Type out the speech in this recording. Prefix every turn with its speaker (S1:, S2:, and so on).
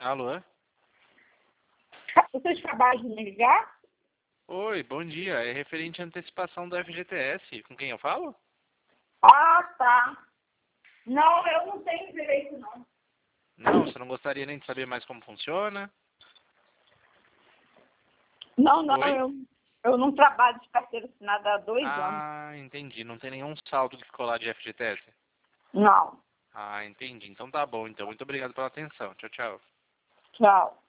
S1: Alô?
S2: Vocês trabalham de me ligar?
S1: Oi, bom dia. É referente à antecipação do FGTS. Com quem eu falo?
S2: Ah, tá. Não, eu não tenho direito, não.
S1: Não, você não gostaria nem de saber mais como funciona?
S2: Não,
S1: Oi?
S2: eu não trabalho de carteira assinada há 2 anos.
S1: Ah, entendi. Não tem nenhum saldo que ficou lá de FGTS?
S2: Não.
S1: Ah, entendi. Então tá bom, então. Muito obrigado pela atenção. Tchau, tchau.
S2: Tchau.